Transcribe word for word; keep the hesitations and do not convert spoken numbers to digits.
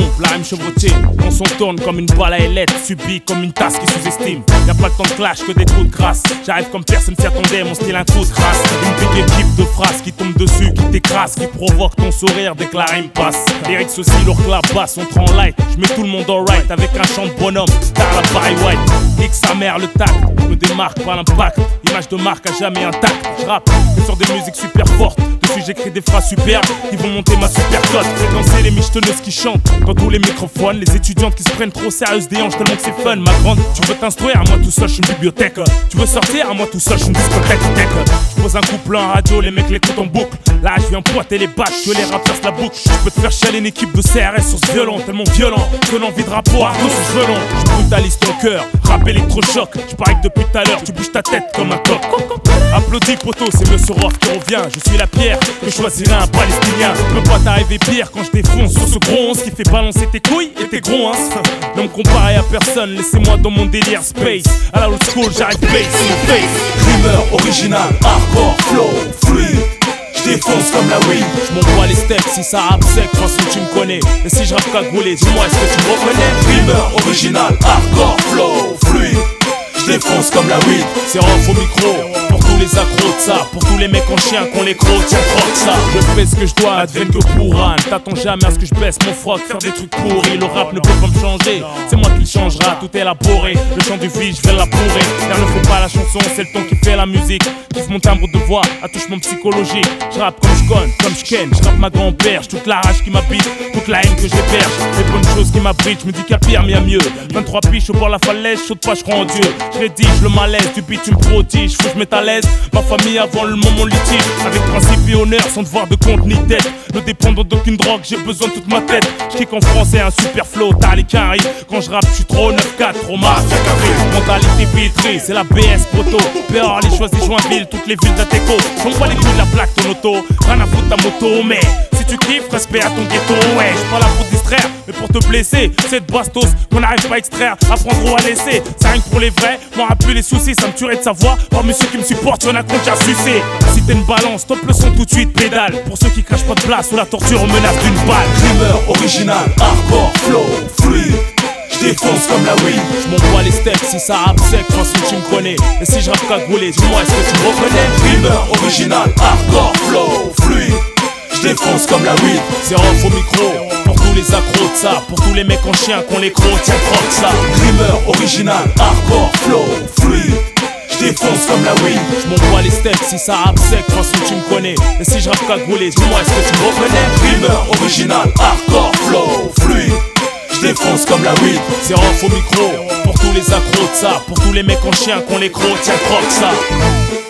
pompe, la rime chevrotée. On s'en tourne comme une balle à ailettes, subie comme une tasse qui sous-estime. Y'a pas le temps de clash que des coups de grâce. J'arrive comme personne s'y attendait, mon style un coup de crasse. Une big équipe de phrases qui tombe dessus, qui t'écrase, qui provoque ton sourire dès que la rime passe. Lyrics aussi lourd que la basse, on te rend light. J'mets tout le monde en right avec un chant de bonhomme, t'as la Barry White. Nique sa mère le tact, je me démarque par l'impact. Image de marque à jamais intact. J'rappe que sur des musiques super fortes. Dessus j'écris des phrases superbes qui vont monter ma super cote. Fais danser les michetonneuses qui chantent dans tous les microphones. Les étudiantes qui se prennent trop sérieuses des hanches tellement que c'est fun. Ma grande, tu veux t'instruire, à moi tout seul j'suis une bibliothèque. Tu veux sortir, à moi tout seul j'suis une discothèque. Je pose un couplet en radio, les mecs l'écoutent en boucle. Là je viens pointer les bâches, que les rappeurs se la boucle. Je peux te faire chialer une équipe de C R S sur ce violon tellement violent que l'envie de rapport tous ce gelon. Je brutalise ton cœur, rap électrochoc. Je parie que depuis tout à l'heure tu bouges ta tête comme un coq. Applaudis poteau, c'est Monsieur Rock qui revient. Je suis la pierre que choisirait un palestinien. Je peux pas t'arriver pire quand je défonce sur ce gros onze qui fait balancer tes couilles et tes gros hein. Ne me comparez à personne, laissez-moi dans mon délire space. À la old school j'arrive bass in your face. Rimeur original, hardcore, flow, fluide. J'défonce comme la weed. J'm'envoie les steaks si ça rappe sec, de toute façon tu me connais. Et si je rappe cagoulé, dis-moi est-ce que tu me reconnais? Rimeur original, hardcore, flow, fluide. J'défonce comme la weed. C'est off au micro, pour tous les accros de ça. Pour tous les mecs en chien qu'on les crocs, tiens croque ça. Je fais ce que je dois, advienne que pourra. Ne t'attends jamais à ce que je baisse mon froc, faire des trucs pourris. Le rap ne peut pas me changer, c'est moi qui le changera. Tout est élaboré, le chant du vide, je vais l'apourer. Car ne faut pas la chanson, c'est le ton qui fait la musique. Kiffe mon timbre de voix, attouchement psychologique. Je rappe comme je conne, comme je ken, je rappe ma grand-père. Toute la rage qui m'habite, toute la haine que j'héberge. Les bonnes choses qui m'abritent, je me dis qu'il y a pire mais il y a mieux. vingt-trois piches au bord de la falaise, saute pas, je crois en Dieu. Je rédige le malaise, du beat tu me prodiges. Faut que je mette à l'aise ma famille avant le moment litige. Avec principe et honneur, sans devoir de compte ni tête. Ne dépendant d'aucune drogue, j'ai besoin de toute ma tête. Je kick en français, un super flow, t'as les carrés. Quand je rappe, je suis trop neuf quatre, trop mafia carré. Mentalité filtrée, c'est la B S proto. Péor, les choisis Joinville, toutes les villes d'Ateco. J'envoie les coups de la plaque, ton auto. Rien à foutre ta moto, mais si tu kiffes, respect à ton ghetto. Ouais, j'suis pas là pour te distraire, mais pour te blesser. Cette bastos qu'on n'arrive pas à extraire, apprendre ou à laisser. C'est rien que pour les vrais, m'en plus les soucis. Ça me tuerait de savoir, par monsieur qui me supporte, y'en a qu'on t'a sucé. Si t'es une balance, top le son tout de suite, pédale. Pour ceux qui crachent pas de place, ou la torture on menace d'une balle. Rimeur original, hardcore, flow, fluide. J'défonce comme la weed. J'm'envoie les steaks si ça rappe sec, de toute façon tu me connais. Et si je rappe cagoulé, dis-moi est-ce que tu me reconnais? Rimeur original, hardcore, flow, fluide. J'défonce comme la weed. C'est off au micro, pour tous les accros de ça. Pour tous les mecs en chien qu'on les crocs, tiens croque ça. Rimeur original, hardcore, flow, fluide. J'défonce comme la weed. J'm'envoie les steaks si ça rappe sec, de toute façon tu me connais. Et si je rappe cagoulé, dis-moi est-ce que tu me reconnais? Rimeur original, hardcore, flow, fluide. J'défonce comme la weed. C'est off au micro, pour tous les accros de ça. Pour tous les mecs en chien qu'on les crocs, tiens croque ça.